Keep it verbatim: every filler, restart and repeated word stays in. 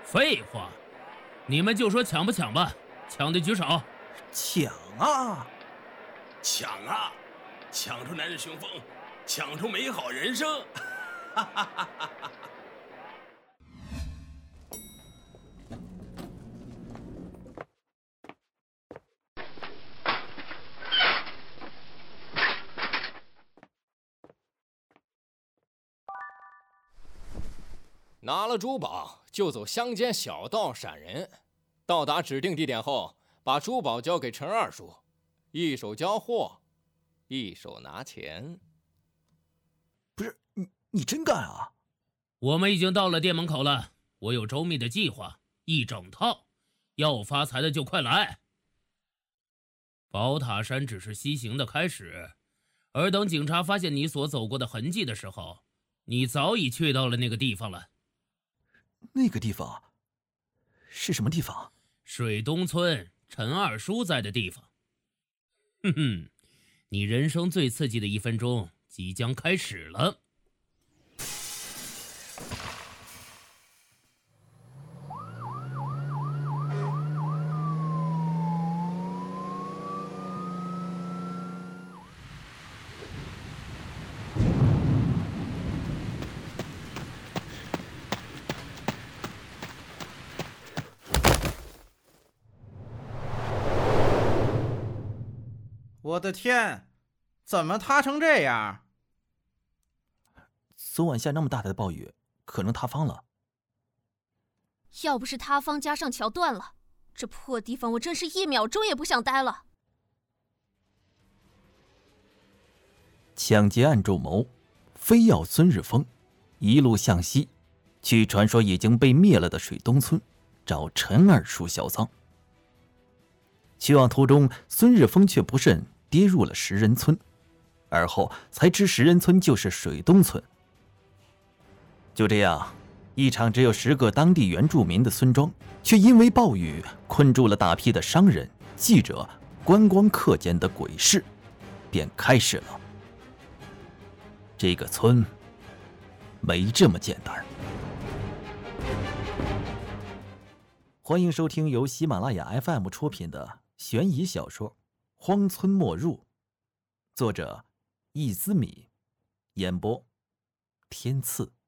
废话，你们就说抢不抢吧，抢的举手。 抢啊！ 抢啊！抢出男人雄风，抢出美好人生！哈哈哈哈哈！ 拿了珠宝就走乡间小道闪人，到达指定地点后，把珠宝交给陈二叔，一手交货，一手拿钱。 不是你，你真干啊？ 我们已经到了店门口了，我有周密的计划，一整套，要发财的就快来。宝塔山只是西行的开始，而等警察发现你所走过的痕迹的时候，你早已去到了那个地方了。 那个地方是什么地方？ 水东村陈二叔在的地方。哼哼，你人生最刺激的一分钟即将开始了。 我的天，怎么塌成这样？ 昨晚下那么大的暴雨，可能塌方了。 要不是塌方加上桥断了，这破地方我真是一秒钟也不想待了。 抢劫案主谋非要孙日峰一路向西，去传说已经被灭了的水东村找陈二叔销赃。去往途中，孙日峰却不慎跌入了石人村，而后才知石人村就是水东村。就这样，一场只有十个当地原住民的村庄，却因为暴雨困住了大批的商人、记者、观光客间的鬼市，便开始了。这个村没这么简单。欢迎收听由喜马拉雅 F M 出品的悬疑小说《荒村没入》，作者易思米，演播天赐。